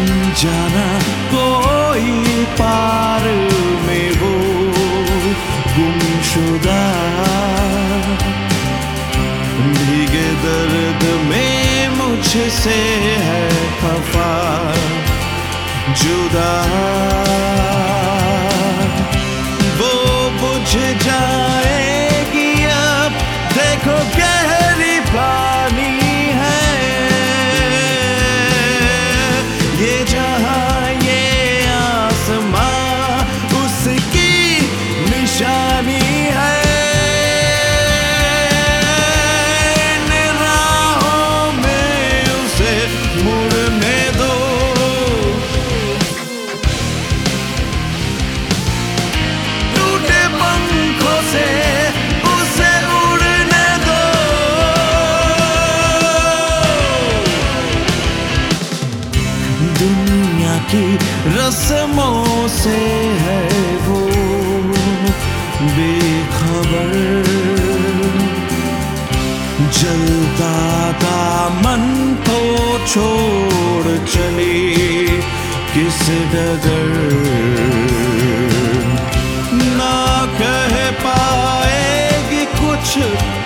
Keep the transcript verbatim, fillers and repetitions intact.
जाना कोई पार में वो गुमशुदा, भीगे दर्द में मुझसे है खफा जुदा। वो बुझ जाएगी अब, देखो गहरी पानी है ये जहां ये आसमां, उसकी निशानी है। इन राहों में उसे मुड़ने दो, टूटे पंखों से उसे उड़ने दो। दुनिया की रस्मों से है वो बेखबर, जलता दामन तो छोड़ चली किस डगर, ना कह पाएगी कुछ